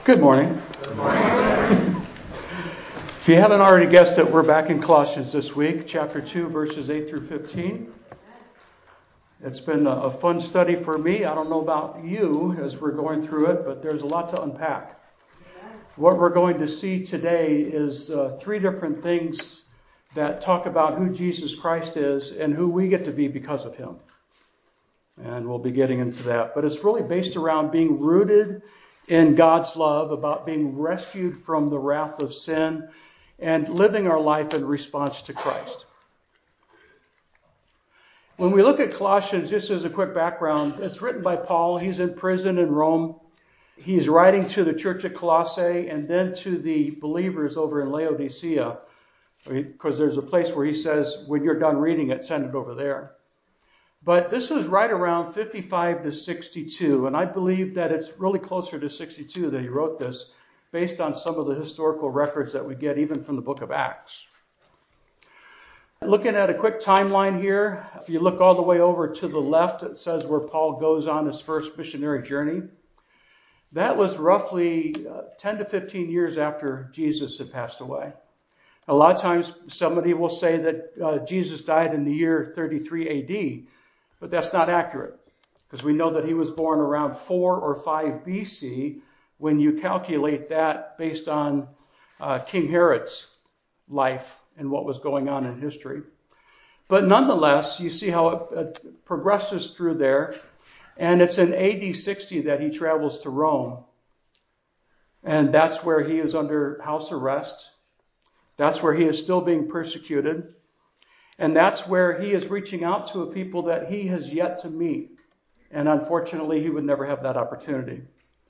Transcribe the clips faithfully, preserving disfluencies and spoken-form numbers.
Good morning. Good morning. If you haven't already guessed it, we're back in Colossians this week, chapter two, verses eight through fifteen. It's been a fun study for me. I don't know about you as we're going through it, but there's a lot to unpack. What we're going to see today is uh, three different things that talk about who Jesus Christ is and who we get to be because of him. And we'll be getting into that. But it's really based around being rooted in God's love, about being rescued from the wrath of sin and living our life in response to Christ. When we look at Colossians, just as a quick background, it's written by Paul. He's in prison in Rome. He's writing to the church at Colossae and then to the believers over in Laodicea, because there's a place where he says, when you're done reading it, send it over there. But this was right around fifty-five to sixty-two, and I believe that it's really closer to sixty-two that he wrote this, based on some of the historical records that we get even from the book of Acts. Looking at a quick timeline here, if you look all the way over to the left, it says where Paul goes on his first missionary journey. That was roughly uh, ten to fifteen years after Jesus had passed away. A lot of times somebody will say that uh, Jesus died in the year thirty-three A D, but that's not accurate, because we know that he was born around four or five B C when you calculate that based on uh, King Herod's life and what was going on in history. But nonetheless, you see how it, it progresses through there, and it's in A D sixty that he travels to Rome, and that's where he is under house arrest. That's where he is still being persecuted. And that's where he is reaching out to a people that he has yet to meet. And unfortunately, he would never have that opportunity.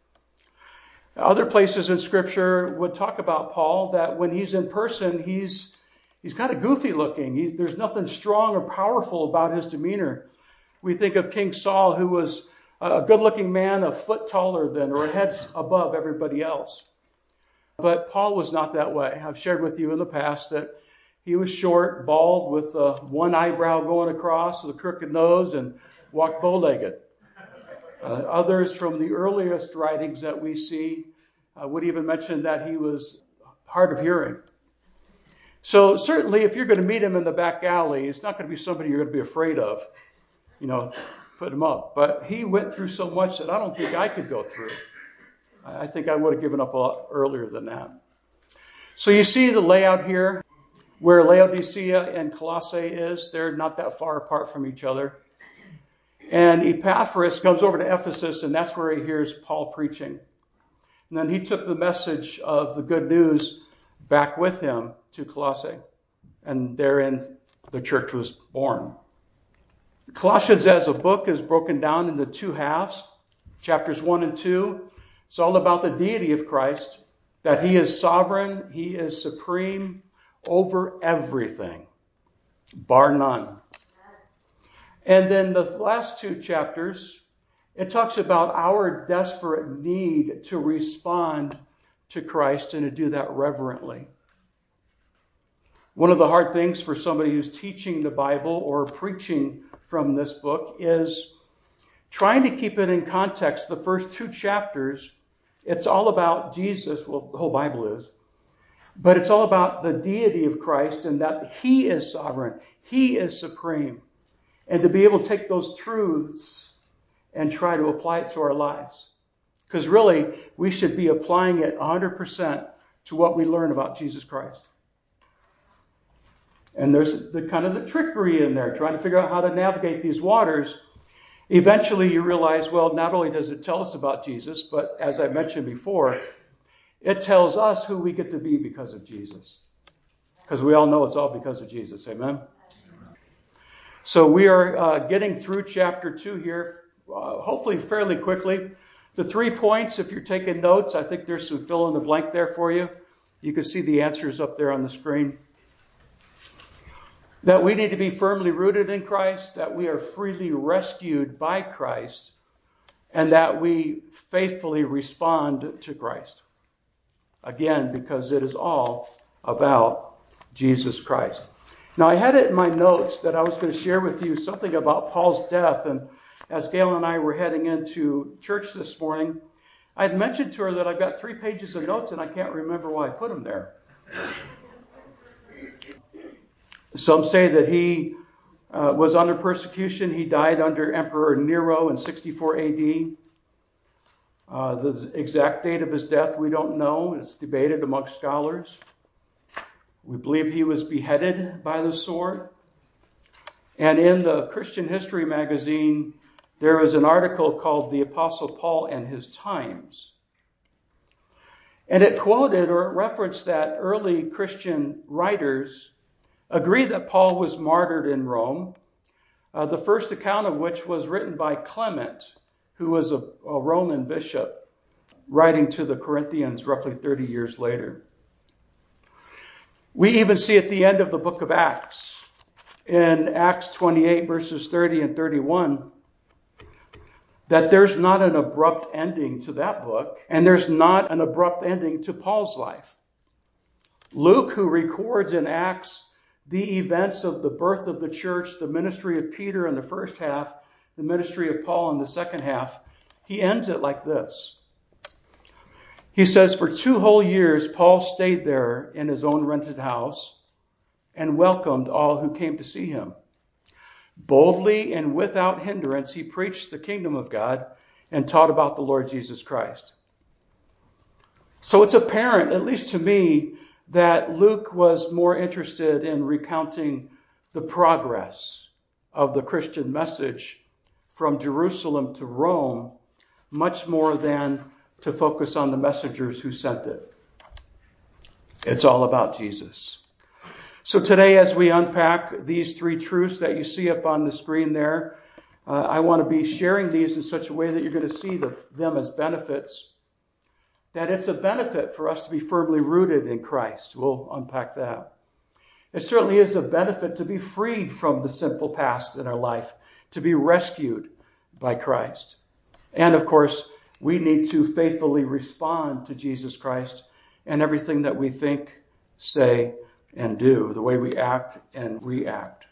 Other places in Scripture would talk about Paul that when he's in person, he's he's kind of goofy looking. He, there's nothing strong or powerful about his demeanor. We think of King Saul, who was a good-looking man, a foot taller than or a head above everybody else. But Paul was not that way. I've shared with you in the past that he was short, bald, with uh, one eyebrow going across, with a crooked nose, and walked bow-legged. Uh, others from the earliest writings that we see uh, would even mention that he was hard of hearing. So certainly if you're going to meet him in the back alley, it's not going to be somebody you're going to be afraid of, you know, put him up. But he went through so much that I don't think I could go through. I think I would have given up a lot earlier than that. So you see the layout here. Where Laodicea and Colossae is, they're not that far apart from each other. And Epaphras comes over to Ephesus, and that's where he hears Paul preaching. And then he took the message of the good news back with him to Colossae. And therein the church was born. Colossians as a book is broken down into two halves. Chapters one and two. It's all about the deity of Christ, that he is sovereign, he is supreme over everything, bar none. And then the last two chapters, it talks about our desperate need to respond to Christ and to do that reverently. One of the hard things for somebody who's teaching the Bible or preaching from this book is trying to keep it in context. The first two chapters, it's all about Jesus. Well, the whole Bible is. But it's all about the deity of Christ and that he is sovereign. He is supreme. And to be able to take those truths and try to apply it to our lives. Because really, we should be applying it one hundred percent to what we learn about Jesus Christ. And there's the kind of the trickery in there, trying to figure out how to navigate these waters. Eventually you realize, well, not only does it tell us about Jesus, but as I mentioned before, it tells us who we get to be because of Jesus. Because we all know it's all because of Jesus. Amen? So we are uh, getting through chapter two here, uh, hopefully fairly quickly. The three points, if you're taking notes, I think there's some fill in the blank there for you. You can see the answers up there on the screen. That we need to be firmly rooted in Christ, that we are freely rescued by Christ, and that we faithfully respond to Christ. Again, because it is all about Jesus Christ. Now, I had it in my notes that I was going to share with you something about Paul's death. And as Gail and I were heading into church this morning, I had mentioned to her that I've got three pages of notes and I can't remember why I put them there. Some say that he uh, was under persecution. He died under Emperor Nero in sixty-four A D. Uh, the exact date of his death we don't know. It's debated amongst scholars. We believe he was beheaded by the sword. And in the Christian History magazine, there was an article called The Apostle Paul and His Times. And it quoted or referenced that early Christian writers agree that Paul was martyred in Rome, uh, the first account of which was written by Clement, who was a, a Roman bishop, writing to the Corinthians roughly thirty years later. We even see at the end of the book of Acts, in Acts twenty-eight, verses thirty and thirty-one, that there's not an abrupt ending to that book, and there's not an abrupt ending to Paul's life. Luke, who records in Acts the events of the birth of the church, the ministry of Peter in the first half, the ministry of Paul in the second half, he ends it like this. He says, for two whole years, Paul stayed there in his own rented house and welcomed all who came to see him. Boldly and without hindrance, he preached the kingdom of God and taught about the Lord Jesus Christ. So it's apparent, at least to me, that Luke was more interested in recounting the progress of the Christian message from Jerusalem to Rome, much more than to focus on the messengers who sent it. It's all about Jesus. So today, as we unpack these three truths that you see up on the screen there, uh, I want to be sharing these in such a way that you're going to see the, them as benefits, that it's a benefit for us to be firmly rooted in Christ. We'll unpack that. It certainly is a benefit to be freed from the sinful past in our life, to be rescued by Christ. And of course, we need to faithfully respond to Jesus Christ and everything that we think, say, and do, the way we act and react.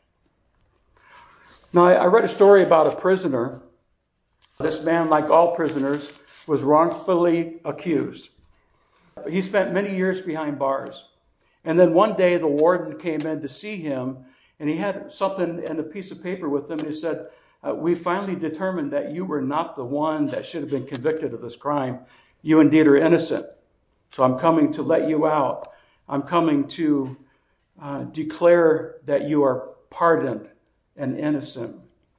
Now, I read a story about a prisoner. This man, like all prisoners, was wrongfully accused. He spent many years behind bars. And then one day the warden came in to see him, and he had something in a piece of paper with him, and he said, uh, we finally determined that you were not the one that should have been convicted of this crime. You indeed are innocent. So I'm coming to let you out. I'm coming to uh, declare that you are pardoned and innocent.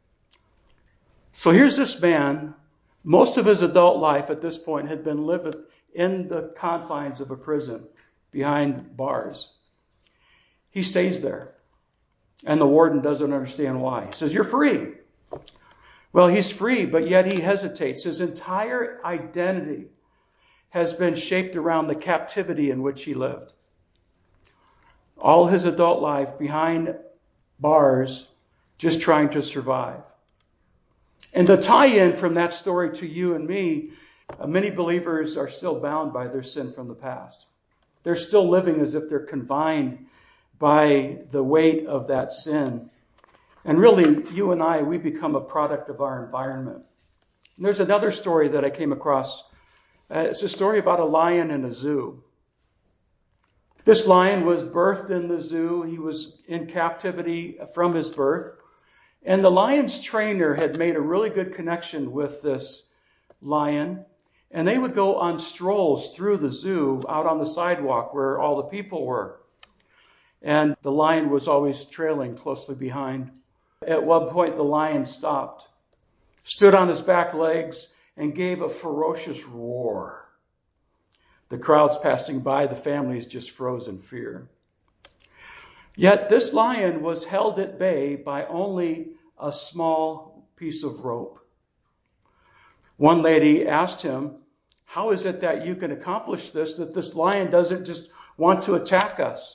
So here's this man. Most of his adult life at this point had been lived in the confines of a prison behind bars. He stays there. And the warden doesn't understand why. He says, you're free. Well, he's free, but yet he hesitates. His entire identity has been shaped around the captivity in which he lived. All his adult life behind bars, just trying to survive. And the tie-in from that story to you and me, uh, many believers are still bound by their sin from the past. They're still living as if they're confined by the weight of that sin. And really, you and I, we become a product of our environment. And there's another story that I came across. Uh, it's a story about a lion in a zoo. This lion was birthed in the zoo. He was in captivity from his birth. And the lion's trainer had made a really good connection with this lion. And they would go on strolls through the zoo out on the sidewalk where all the people were. And the lion was always trailing closely behind. At one point, the lion stopped, stood on his back legs, and gave a ferocious roar. The crowds passing by, the families just froze in fear. Yet this lion was held at bay by only a small piece of rope. One lady asked him, how is it that you can accomplish this, that this lion doesn't just want to attack us?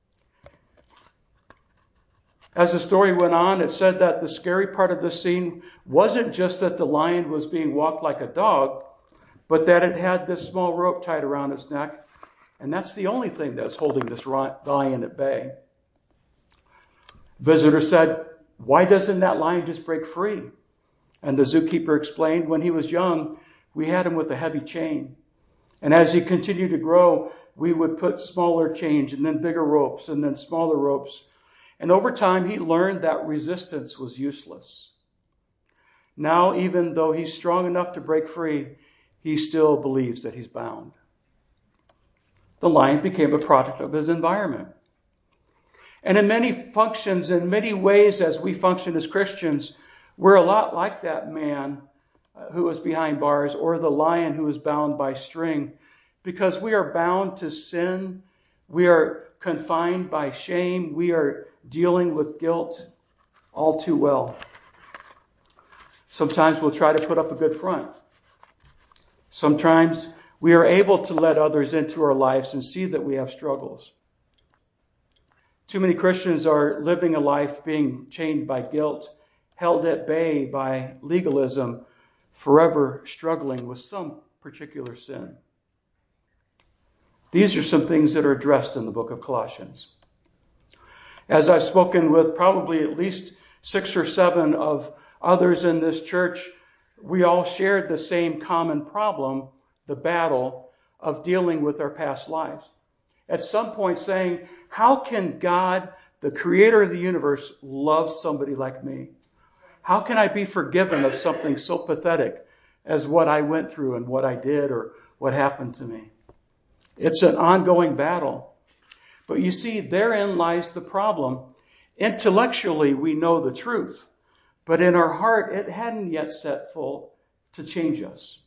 As the story went on, it said that the scary part of this scene wasn't just that the lion was being walked like a dog, but that it had this small rope tied around its neck. And that's the only thing that's holding this lion at bay. Visitor said, why doesn't that lion just break free? And the zookeeper explained, when he was young, we had him with a heavy chain. And as he continued to grow, we would put smaller chains and then bigger ropes and then smaller ropes. And over time, he learned that resistance was useless. Now, even though he's strong enough to break free, he still believes that he's bound. The lion became a product of his environment. And in many functions, in many ways, as we function as Christians, we're a lot like that man who was behind bars or the lion who was bound by string, because we are bound to sin. We are confined by shame. We are dealing with guilt all too well. Sometimes we'll try to put up a good front. Sometimes we are able to let others into our lives and see that we have struggles. Too many Christians are living a life being chained by guilt, held at bay by legalism, forever struggling with some particular sin. These are some things that are addressed in the book of Colossians. As I've spoken with probably at least six or seven of others in this church, we all shared the same common problem, the battle of dealing with our past lives. At some point saying, how can God, the creator of the universe, love somebody like me? How can I be forgiven of something so pathetic as what I went through and what I did or what happened to me? It's an ongoing battle. But you see, therein lies the problem. Intellectually, we know the truth. But in our heart, it hadn't yet set full to change us.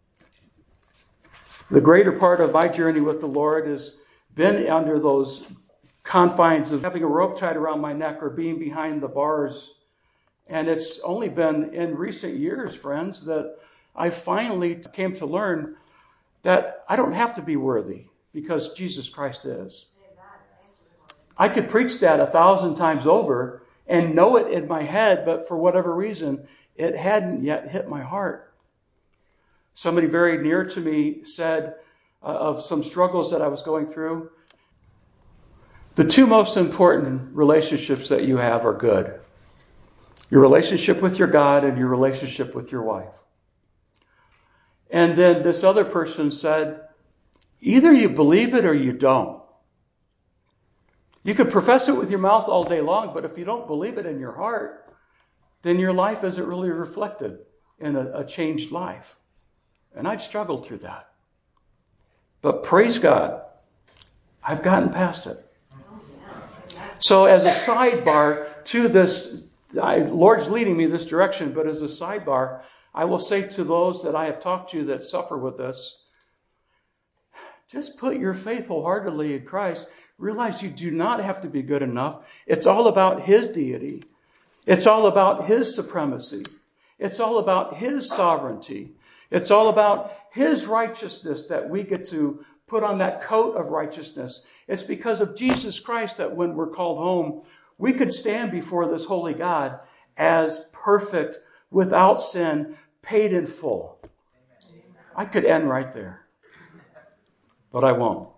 The greater part of my journey with the Lord has been under those confines of having a rope tied around my neck or being behind the bars. And it's only been in recent years, friends, that I finally came to learn that I don't have to be worthy because Jesus Christ is. I could preach that a thousand times over and know it in my head, but for whatever reason, it hadn't yet hit my heart. Somebody very near to me said uh, of some struggles that I was going through, the two most important relationships that you have are good. Your relationship with your God and your relationship with your wife. And then this other person said, either you believe it or you don't. You could profess it with your mouth all day long, but if you don't believe it in your heart, then your life isn't really reflected in a, a changed life. And I'd struggled through that. But praise God, I've gotten past it. So as a sidebar to this, I, Lord's leading me this direction, but as a sidebar, I will say to those that I have talked to that suffer with this, just put your faith wholeheartedly in Christ. Realize you do not have to be good enough. It's all about His deity. It's all about His supremacy. It's all about His sovereignty. It's all about His righteousness that we get to put on that coat of righteousness. It's because of Jesus Christ that when we're called home, we could stand before this holy God as perfect, without sin, paid in full. I could end right there, but I won't.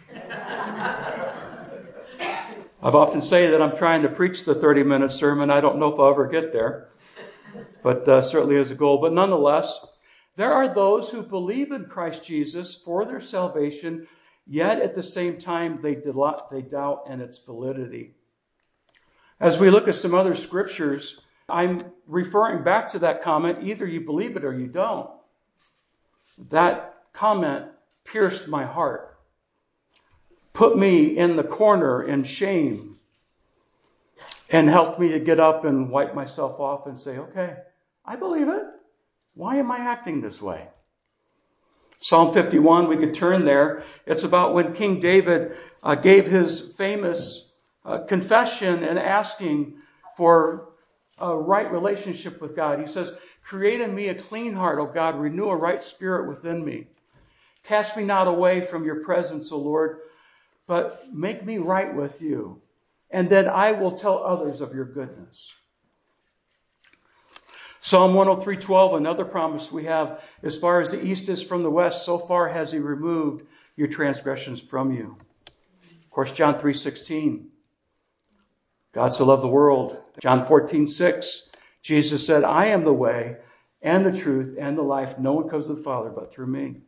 I've often say that I'm trying to preach the thirty-minute sermon. I don't know if I'll ever get there, but uh, certainly is a goal. But nonetheless, there are those who believe in Christ Jesus for their salvation, yet at the same time they they doubt in its validity. As we look at some other scriptures, I'm referring back to that comment, either you believe it or you don't. That comment pierced my heart. Put me in the corner in shame and helped me to get up and wipe myself off and say, okay, I believe it. Why am I acting this way? Psalm fifty-one, we could turn there. It's about when King David uh, gave his famous uh, confession and asking for a right relationship with God. He says, create in me a clean heart, O God, renew a right spirit within me. Cast me not away from your presence, O Lord, but make me right with you, and then I will tell others of your goodness. Psalm one oh three twelve, another promise we have, as far as the east is from the west, so far has He removed your transgressions from you. Of course, John three sixteen, God so loved the world. John fourteen six, Jesus said, I am the way and the truth and the life. No one comes to the Father but through me.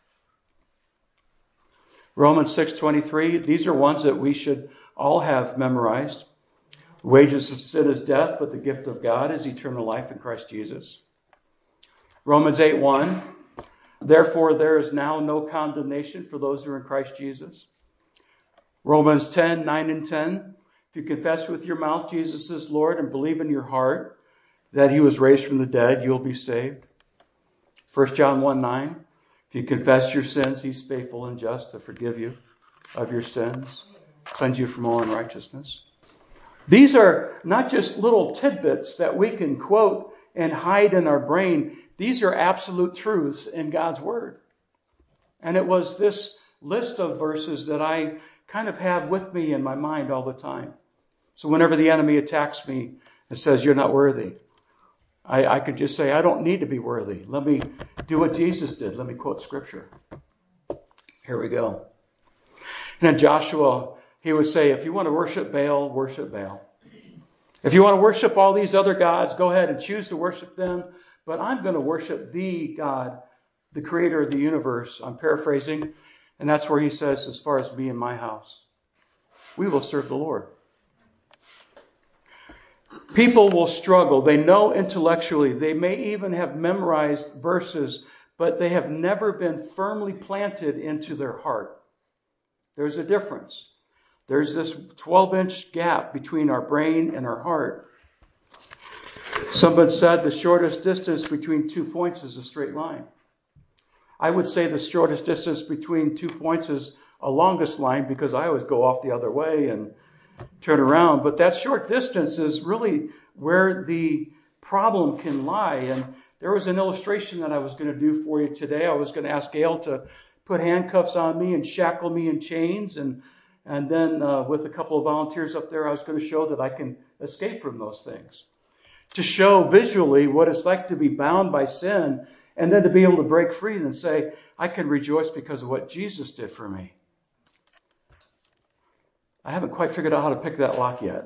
Romans six twenty-three, these are ones that we should all have memorized. Wages of sin is death, but the gift of God is eternal life in Christ Jesus. Romans eight one, therefore there is now no condemnation for those who are in Christ Jesus. Romans ten nine and ten, if you confess with your mouth Jesus is Lord and believe in your heart that he was raised from the dead, you'll be saved. First John one nine, if you confess your sins, he's faithful and just to forgive you of your sins, cleanse you from all unrighteousness. These are not just little tidbits that we can quote and hide in our brain. These are absolute truths in God's Word. And it was this list of verses that I kind of have with me in my mind all the time. So whenever the enemy attacks me and says, you're not worthy, I, I could just say, I don't need to be worthy. Let me do what Jesus did. Let me quote Scripture. Here we go. And in Joshua, he would say, if you want to worship Baal, worship Baal. If you want to worship all these other gods, go ahead and choose to worship them. But I'm going to worship the God, the creator of the universe. I'm paraphrasing. And that's where he says, as far as me and my house, we will serve the Lord. People will struggle. They know intellectually. They may even have memorized verses, but they have never been firmly planted into their heart. There's a difference. There's this twelve-inch gap between our brain and our heart. Someone said the shortest distance between two points is a straight line. I would say the shortest distance between two points is a longest line because I always go off the other way and turn around. But that short distance is really where the problem can lie. And there was an illustration that I was going to do for you today. I was going to ask Gail to put handcuffs on me and shackle me in chains. And And then uh, with a couple of volunteers up there, I was going to show that I can escape from those things. To show visually what it's like to be bound by sin and then to be able to break free and say, I can rejoice because of what Jesus did for me. I haven't quite figured out how to pick that lock yet.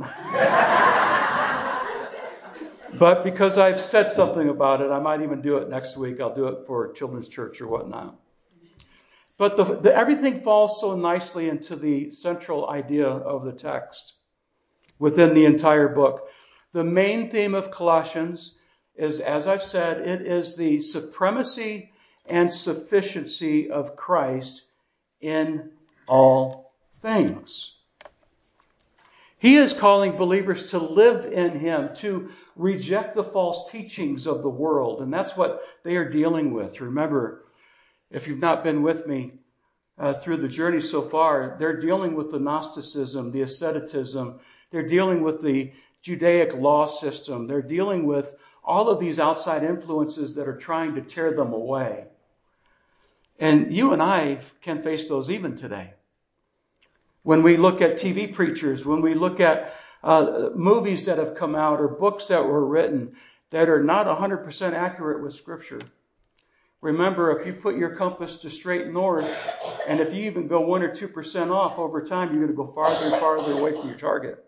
But because I've said something about it, I might even do it next week. I'll do it for children's church or whatnot. But the, the, everything falls so nicely into the central idea of the text within the entire book. The main theme of Colossians is, as I've said, it is the supremacy and sufficiency of Christ in all things. He is calling believers to live in him, to reject the false teachings of the world. And that's what they are dealing with. Remember, if you've not been with me uh, through the journey so far, they're dealing with the Gnosticism, the asceticism. They're dealing with the Judaic law system. They're dealing with all of these outside influences that are trying to tear them away. And you and I can face those even today. When we look at T V preachers, when we look at uh, movies that have come out or books that were written that are not one hundred percent accurate with Scripture. Remember, if you put your compass to straight north, and if you even go one or two percent off over time, you're going to go farther and farther away from your target.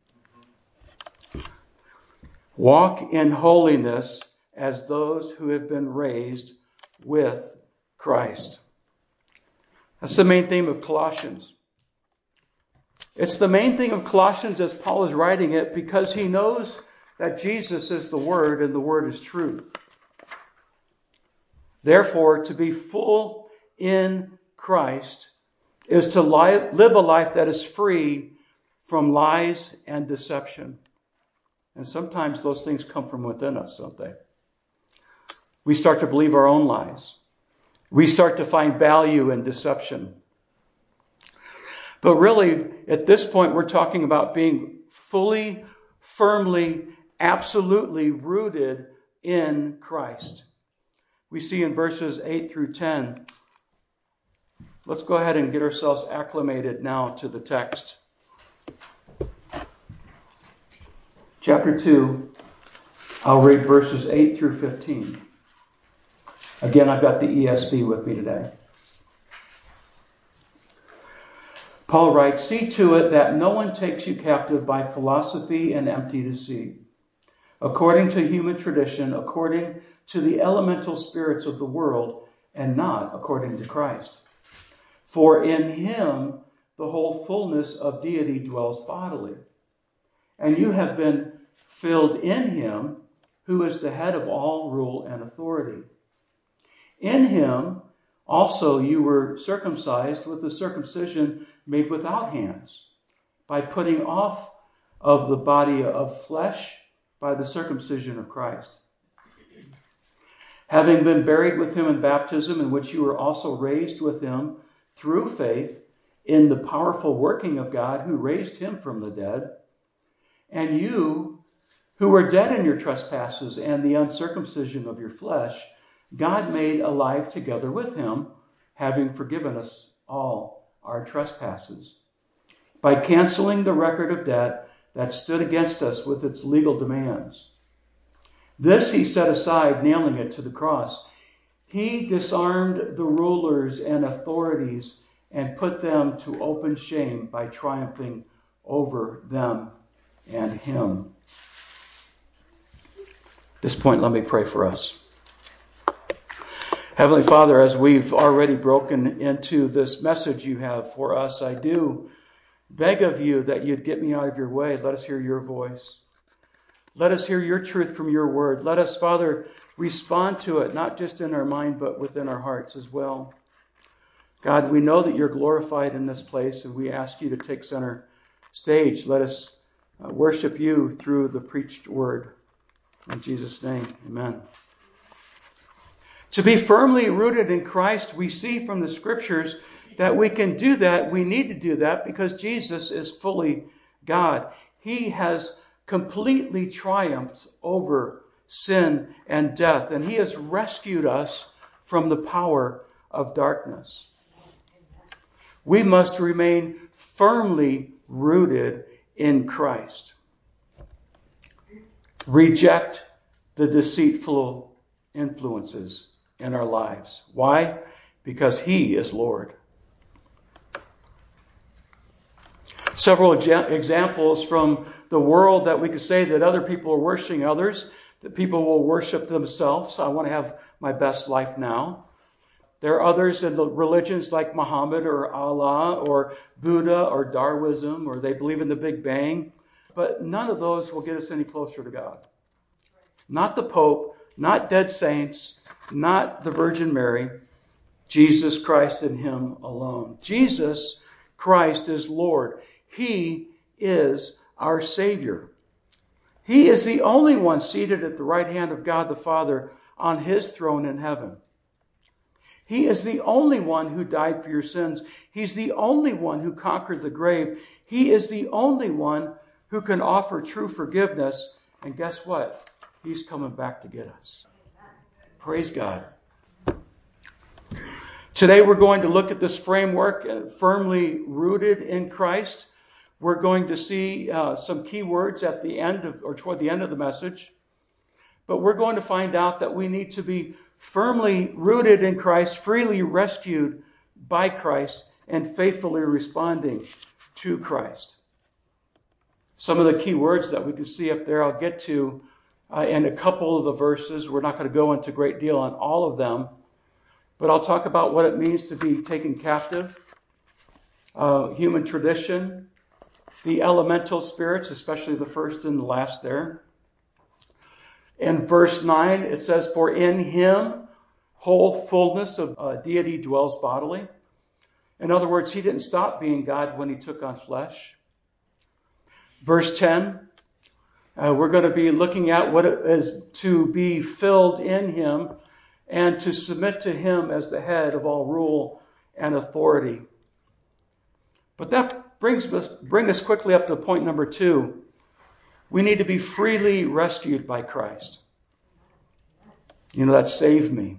Walk in holiness as those who have been raised with Christ. That's the main theme of Colossians. It's the main thing of Colossians as Paul is writing it because he knows that Jesus is the Word and the Word is truth. Therefore, to be full in Christ is to li- live a life that is free from lies and deception. And sometimes those things come from within us, don't they? We start to believe our own lies. We start to find value in deception. But really, at this point, we're talking about being fully, firmly, absolutely rooted in Christ. We see in verses eight through ten. Let's go ahead and get ourselves acclimated now to the text. Chapter two, I'll read verses eight through fifteen. Again, I've got the E S V with me today. Paul writes, see to it that no one takes you captive by philosophy and empty deceit, according to human tradition, according to the elemental spirits of the world, and not according to Christ. For in him the whole fullness of deity dwells bodily. And you have been filled in him, who is the head of all rule and authority. In him also you were circumcised with the circumcision made without hands, by putting off of the body of flesh by the circumcision of Christ. Having been buried with him in baptism, in which you were also raised with him through faith in the powerful working of God who raised him from the dead, and you who were dead in your trespasses and the uncircumcision of your flesh, God made alive together with him, having forgiven us all our trespasses, by canceling the record of debt that stood against us with its legal demands. This he set aside, nailing it to the cross. He disarmed the rulers and authorities and put them to open shame by triumphing over them and him. At this point, let me pray for us. Heavenly Father, as we've already broken into this message you have for us, I do beg of you that you'd get me out of your way. Let us hear your voice. Let us hear your truth from your word. Let us, Father, respond to it, not just in our mind, but within our hearts as well. God, we know that you're glorified in this place, and we ask you to take center stage. Let us uh, worship you through the preached word. In Jesus' name, amen. To be firmly rooted in Christ, we see from the scriptures that we can do that. We need to do that because Jesus is fully God. He has completely triumphed over sin and death, and he has rescued us from the power of darkness. We must remain firmly rooted in Christ. Reject the deceitful influences in our lives. Why? Because he is Lord. Several examples from the world that we could say that other people are worshiping others, that people will worship themselves. I want to have my best life now. There are others in the religions like Muhammad or Allah or Buddha or Darwinism, or they believe in the Big Bang. But none of those will get us any closer to God. Not the Pope, not dead saints, not the Virgin Mary, Jesus Christ and him alone. Jesus Christ is Lord. He is our Savior. He is the only one seated at the right hand of God the Father on his throne in heaven. He is the only one who died for your sins. He's the only one who conquered the grave. He is the only one who can offer true forgiveness. And guess what? He's coming back to get us. Praise God. Today we're going to look at this framework, firmly rooted in Christ. We're going to see uh, some key words at the end of, or toward the end of the message. But we're going to find out that we need to be firmly rooted in Christ, freely rescued by Christ, and faithfully responding to Christ. Some of the key words that we can see up there, I'll get to uh, in a couple of the verses. We're not going to go into a great deal on all of them, but I'll talk about what it means to be taken captive, uh, human tradition, the elemental spirits, especially the first and the last there. In verse nine, it says, "For in him whole fullness of uh, deity dwells bodily." In other words, he didn't stop being God when he took on flesh. Verse ten, uh, we're going to be looking at what it is to be filled in him and to submit to him as the head of all rule and authority. But that brings us, bring us quickly up to point number two. We need to be freely rescued by Christ. You know, that saved me.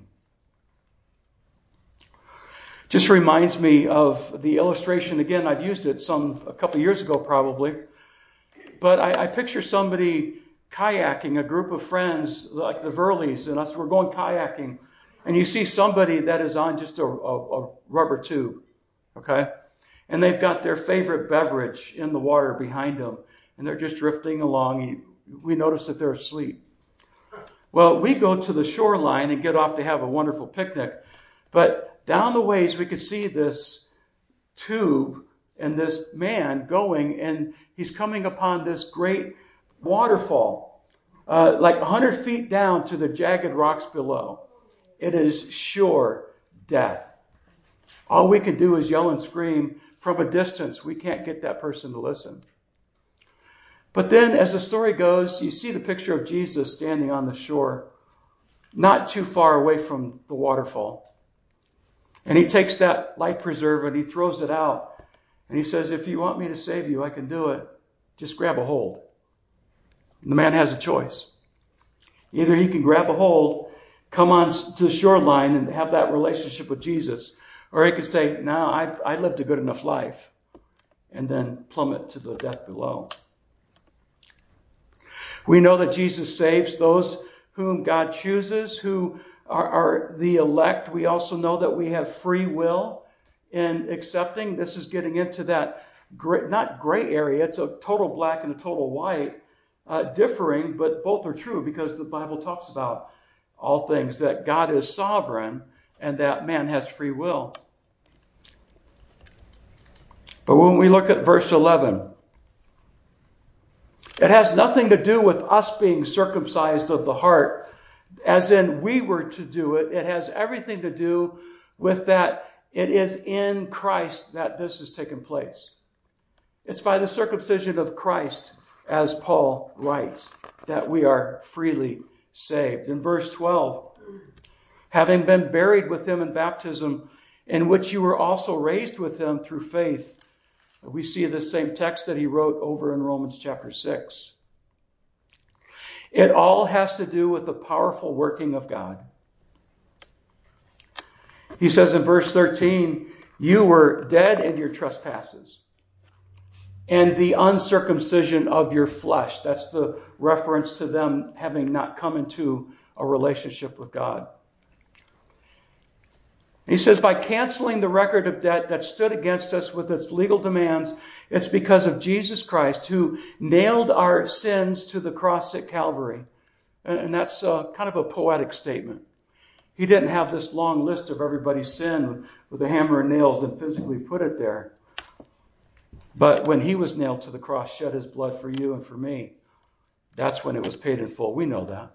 Just reminds me of the illustration. Again, I've used it some a couple years ago probably. But I, I picture somebody kayaking, a group of friends like the Verleys and us. We're going kayaking. And you see somebody that is on just a, a, a rubber tube. Okay? And they've got their favorite beverage in the water behind them. And they're just drifting along. You, we notice that they're asleep. Well, we go to the shoreline and get off to have a wonderful picnic. But down the ways, we could see this tube and this man going, and he's coming upon this great waterfall, uh, like one hundred feet down to the jagged rocks below. It is sure death. All we can do is yell and scream from a distance. We can't get that person to listen. But then, as the story goes, you see the picture of Jesus standing on the shore, not too far away from the waterfall. And he takes that life preserver and he throws it out. And he says, if you want me to save you, I can do it. Just grab a hold. And the man has a choice. Either he can grab a hold, come on to the shoreline and have that relationship with Jesus, or he could say, no, I, I lived a good enough life, and then plummet to the death below. We know that Jesus saves those whom God chooses, who are, are the elect. We also know that we have free will in accepting. This is getting into that gray, not gray area. It's a total black and a total white, uh, differing, but both are true because the Bible talks about all things, that God is sovereign and that man has free will. But when we look at verse eleven, it has nothing to do with us being circumcised of the heart, as in we were to do it. It has everything to do with that it is in Christ that this has taken place. It's by the circumcision of Christ, as Paul writes, that we are freely saved. In verse twelve, having been buried with him in baptism, in which you were also raised with him through faith. We see the same text that he wrote over in Romans chapter six. It all has to do with the powerful working of God. He says in verse thirteen, you were dead in your trespasses and the uncircumcision of your flesh. That's the reference to them having not come into a relationship with God. He says, by canceling the record of debt that stood against us with its legal demands, it's because of Jesus Christ who nailed our sins to the cross at Calvary. And that's uh, kind of a poetic statement. He didn't have this long list of everybody's sin with a hammer and nails and physically put it there. But when he was nailed to the cross, shed his blood for you and for me, that's when it was paid in full. We know that.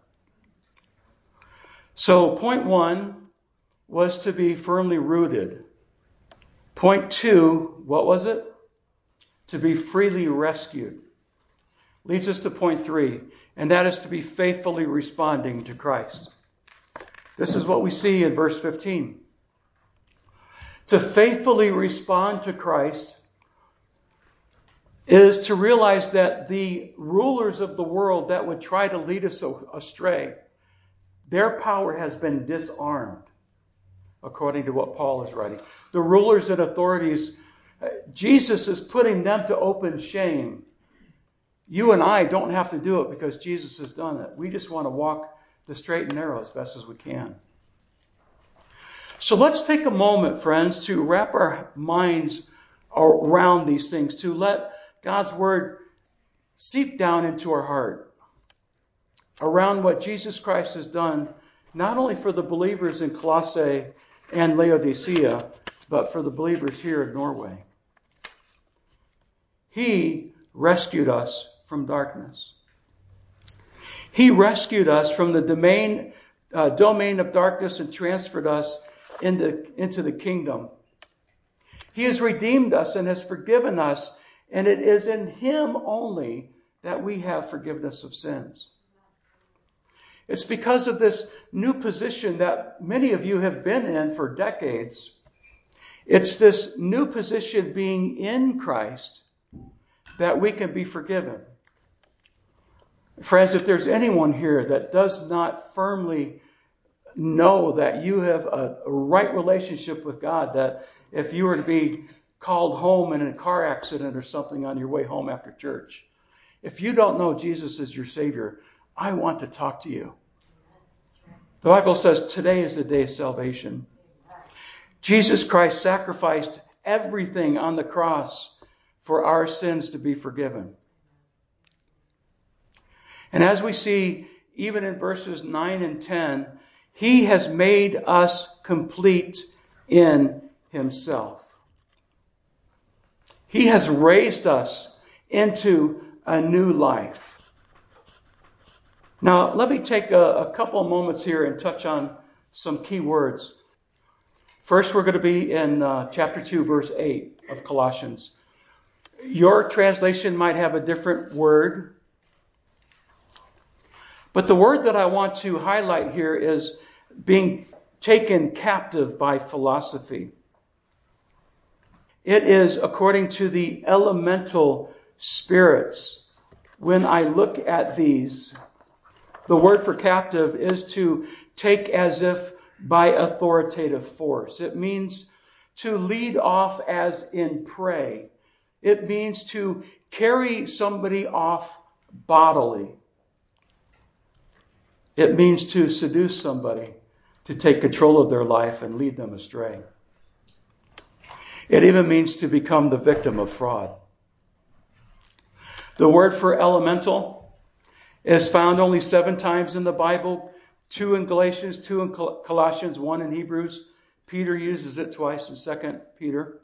So point one was to be firmly rooted. Point two, what was it? To be freely rescued. Leads us to point three, and that is to be faithfully responding to Christ. This is what we see in verse fifteen. To faithfully respond to Christ is to realize that the rulers of the world that would try to lead us astray, their power has been disarmed, according to what Paul is writing. The rulers and authorities, Jesus is putting them to open shame. You and I don't have to do it because Jesus has done it. We just want to walk the straight and narrow as best as we can. So let's take a moment, friends, to wrap our minds around these things, to let God's word seep down into our heart around what Jesus Christ has done, not only for the believers in Colossae and Laodicea, but for the believers here in Norway. He rescued us from darkness. He rescued us from the domain, uh, domain of darkness and transferred us into, into the kingdom. He has redeemed us and has forgiven us, and it is in him only that we have forgiveness of sins. It's because of this new position that many of you have been in for decades. It's this new position being in Christ that we can be forgiven. Friends, if there's anyone here that does not firmly know that you have a, a right relationship with God, that if you were to be called home in a car accident or something on your way home after church, if you don't know Jesus as your Savior, I want to talk to you. The Bible says today is the day of salvation. Jesus Christ sacrificed everything on the cross for our sins to be forgiven. And as we see, even in verses nine and ten, He has made us complete in Himself. He has raised us into a new life. Now, let me take a, a couple of moments here and touch on some key words. First, we're going to be in uh, chapter two, verse eight of Colossians. Your translation might have a different word, but the word that I want to highlight here is being taken captive by philosophy. It is according to the elemental spirits. When I look at these, the word for captive is to take as if by authoritative force. It means to lead off as in prey. It means to carry somebody off bodily. It means to seduce somebody, to take control of their life and lead them astray. It even means to become the victim of fraud. The word for elemental is found only seven times in the Bible. Two in Galatians, two in Colossians, one in Hebrews. Peter uses it twice in Second Peter.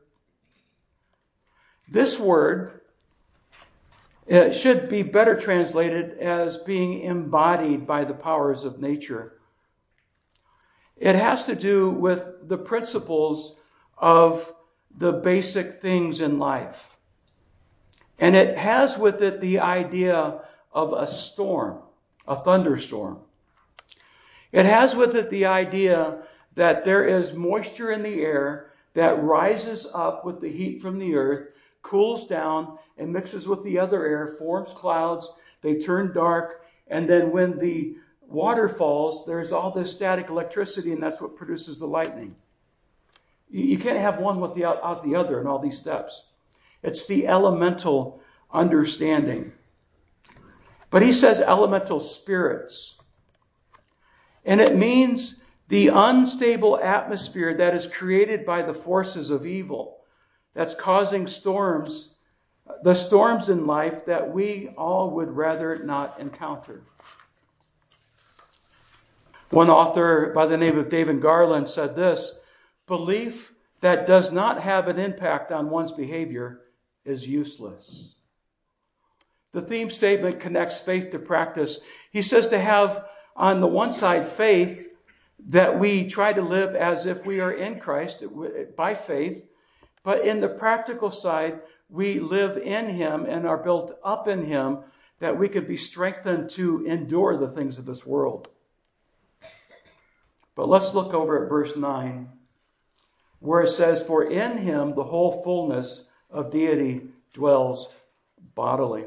This word it should be better translated as being embodied by the powers of nature. It has to do with the principles of the basic things in life. And it has with it the idea of a storm, a thunderstorm. It has with it the idea that there is moisture in the air that rises up with the heat from the earth, cools down, and mixes with the other air, forms clouds, they turn dark, and then when the water falls, there's all this static electricity, and that's what produces the lightning. You can't have one without the other in all these steps. It's the elemental understanding. But he says elemental spirits. And it means the unstable atmosphere that is created by the forces of evil that's causing storms, the storms in life that we all would rather not encounter. One author by the name of David Garland said this: belief that does not have an impact on one's behavior is useless. The theme statement connects faith to practice. He says to have, on the one side, faith, that we try to live as if we are in Christ by faith, but in the practical side, we live in Him and are built up in Him, that we could be strengthened to endure the things of this world. But let's look over at verse nine, where it says, "For in Him the whole fullness of deity dwells bodily."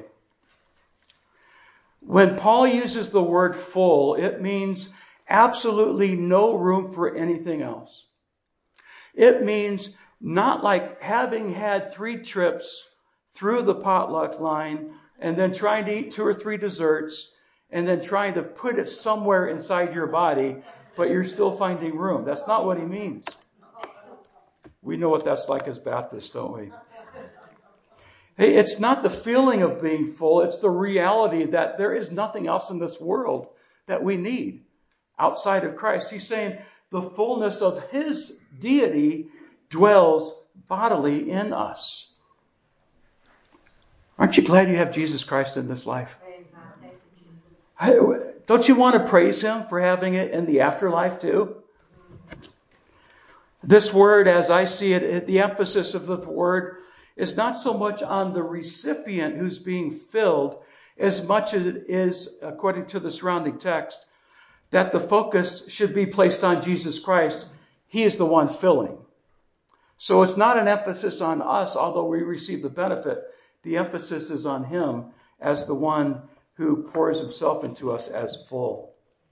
When Paul uses the word full, it means absolutely no room for anything else. It means not like having had three trips through the potluck line and then trying to eat two or three desserts and then trying to put it somewhere inside your body, but you're still finding room. That's not what he means. We know what that's like as Baptists, don't we? Hey, it's not the feeling of being full. It's the reality that there is nothing else in this world that we need outside of Christ. He's saying the fullness of His deity dwells bodily in us. Aren't you glad you have Jesus Christ in this life? Don't you want to praise Him for having it in the afterlife too? This word, as I see it, the emphasis of the word is not so much on the recipient who's being filled as much as it is, according to the surrounding text, that the focus should be placed on Jesus Christ. He is the one filling. So it's not an emphasis on us, although we receive the benefit. The emphasis is on Him as the one who pours Himself into us as full.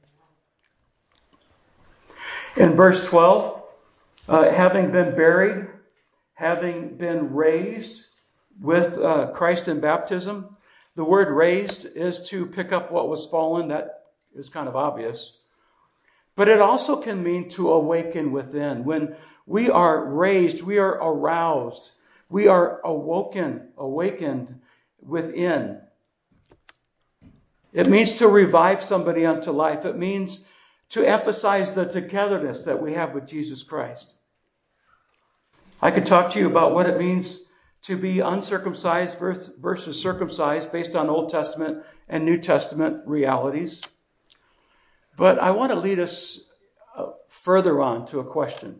In verse twelve, uh, having been buried, having been raised with uh, Christ in baptism. The word raised is to pick up what was fallen. That is kind of obvious. But it also can mean to awaken within. When we are raised, we are aroused. We are awoken, awakened within. It means to revive somebody unto life. It means to emphasize the togetherness that we have with Jesus Christ. I could talk to you about what it means to be uncircumcised versus circumcised based on Old Testament and New Testament realities. But I want to lead us further on to a question.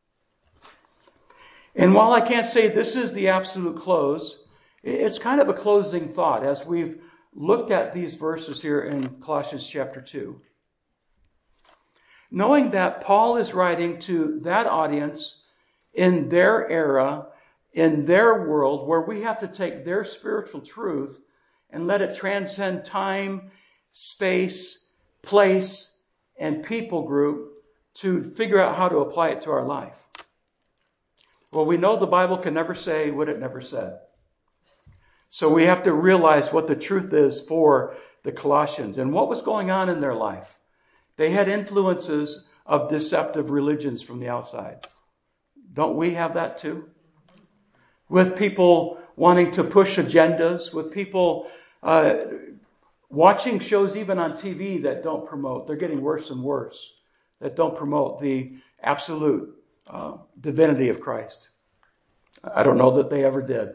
And while I can't say this is the absolute close, it's kind of a closing thought as we've looked at these verses here in Colossians chapter two. Knowing that Paul is writing to that audience in their era, in their world, where we have to take their spiritual truth and let it transcend time, space, place, and people group to figure out how to apply it to our life. Well, we know the Bible can never say what it never said. So we have to realize what the truth is for the Colossians and what was going on in their life. They had influences of deceptive religions from the outside. Don't we have that too? With people wanting to push agendas, with people uh, watching shows even on T V that don't promote, they're getting worse and worse, that don't promote the absolute uh, divinity of Christ. I don't know that they ever did.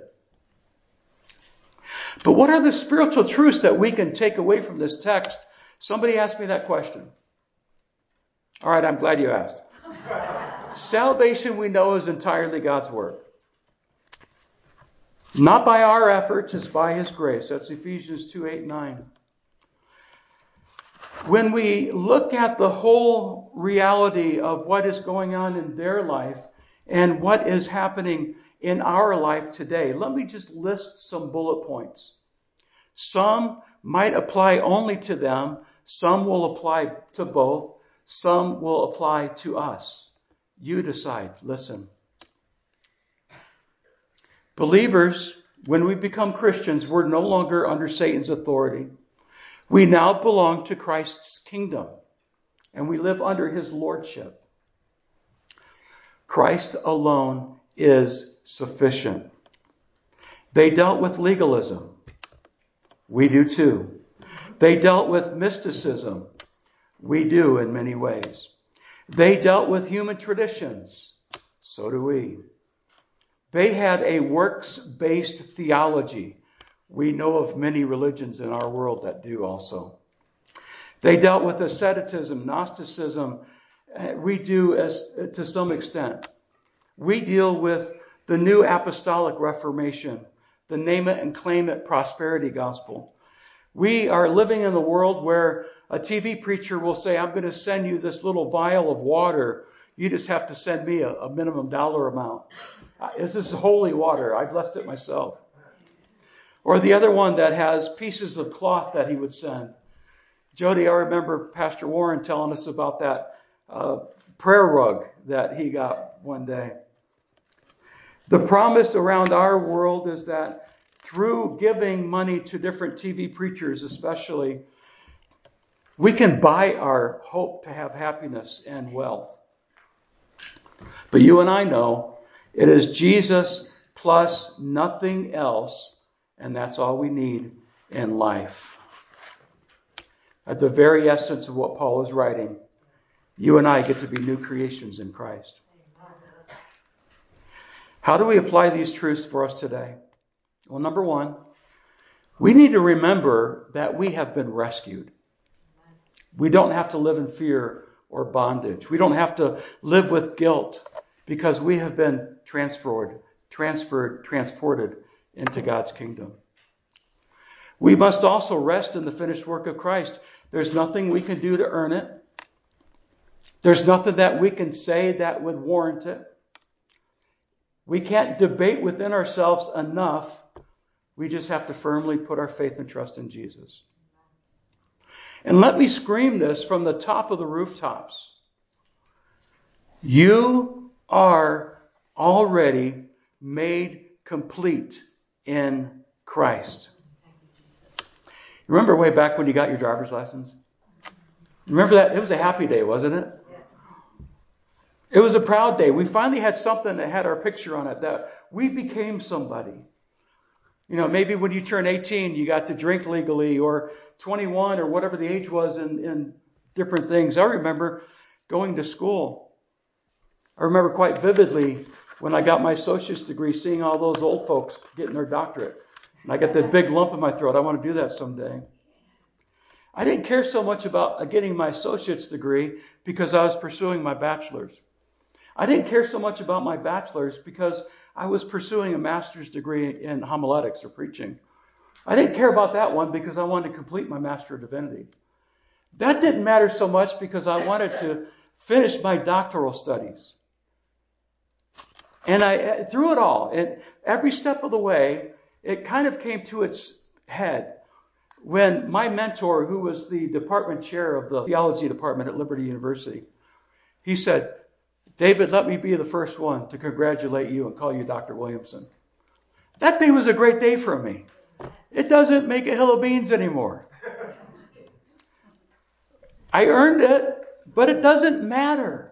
But what are the spiritual truths that we can take away from this text? Somebody asked me that question. All right, I'm glad you asked. Salvation, we know, is entirely God's work. Not by our efforts, it's by His grace. That's Ephesians two, eight, nine. When we look at the whole reality of what is going on in their life and what is happening in our life today, let me just list some bullet points. Some might apply only to them. Some will apply to both. Some will apply to us. You decide. Listen. Believers, when we become Christians, we're no longer under Satan's authority. We now belong to Christ's kingdom, and we live under His lordship. Christ alone is sufficient. They dealt with legalism. We do too. They dealt with mysticism. We do in many ways. They dealt with human traditions. So do we. They had a works-based theology. We know of many religions in our world that do also. They dealt with asceticism, Gnosticism. We do as to some extent. We deal with the new apostolic reformation, the name it and claim it prosperity gospel. We are living in a world where a T V preacher will say, I'm going to send you this little vial of water. You just have to send me a, a minimum dollar amount. This is holy water. I blessed it myself. Or the other one that has pieces of cloth that he would send. Jody, I remember Pastor Warren telling us about that uh, prayer rug that he got one day. The promise around our world is that through giving money to different T V preachers especially, we can buy our hope to have happiness and wealth. But you and I know it is Jesus plus nothing else, and that's all we need in life. At the very essence of what Paul is writing, you and I get to be new creations in Christ. How do we apply these truths for us today? Well, number one, we need to remember that we have been rescued. We don't have to live in fear or bondage. We don't have to live with guilt because we have been transferred, transferred, transported into God's kingdom. We must also rest in the finished work of Christ. There's nothing we can do to earn it. There's nothing that we can say that would warrant it. We can't debate within ourselves enough. We just have to firmly put our faith and trust in Jesus. And let me scream this from the top of the rooftops. You are already made complete in Christ. Remember way back when you got your driver's license? Remember that? It was a happy day, wasn't it? It was a proud day. We finally had something that had our picture on it, that we became somebody. You know, maybe when you turn eighteen, you got to drink legally, or twenty-one, or whatever the age was in, in different things. I remember going to school. I remember quite vividly when I got my associate's degree, seeing all those old folks getting their doctorate. And I got that big lump in my throat. I want to do that someday. I didn't care so much about getting my associate's degree because I was pursuing my bachelor's. I didn't care so much about my bachelor's because I was pursuing a master's degree in homiletics or preaching. I didn't care about that one because I wanted to complete my Master of Divinity. That didn't matter so much because I wanted to finish my doctoral studies. And I, through it all, and every step of the way, it kind of came to its head when my mentor, who was the department chair of the theology department at Liberty University, he said, "David, let me be the first one to congratulate you and call you Doctor Williamson." That day was a great day for me. It doesn't make a hill of beans anymore. I earned it, but it doesn't matter.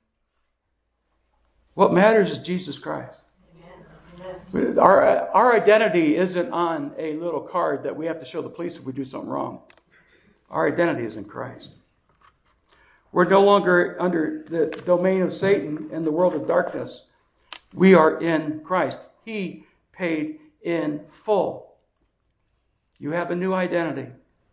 What matters is Jesus Christ. Our, our identity isn't on a little card that we have to show the police if we do something wrong. Our identity is in Christ. We're no longer under the domain of Satan and the world of darkness. We are in Christ. He paid in full. You have a new identity.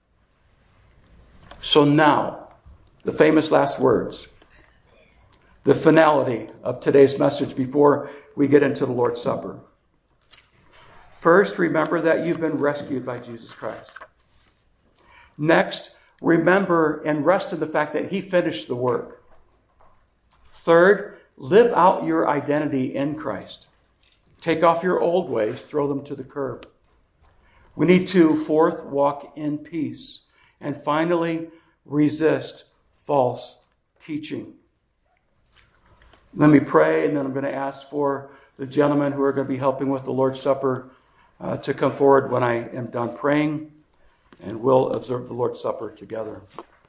So now, the famous last words, the finality of today's message before we get into the Lord's Supper. First, remember that you've been rescued by Jesus Christ. Next, remember and rest in the fact that He finished the work. Third, live out your identity in Christ. Take off your old ways, throw them to the curb. We need to, fourth, walk in peace. And finally, resist false teaching. Let me pray, and then I'm going to ask for the gentlemen who are going to be helping with the Lord's Supper uh, to come forward when I am done praying, and we'll observe the Lord's Supper together.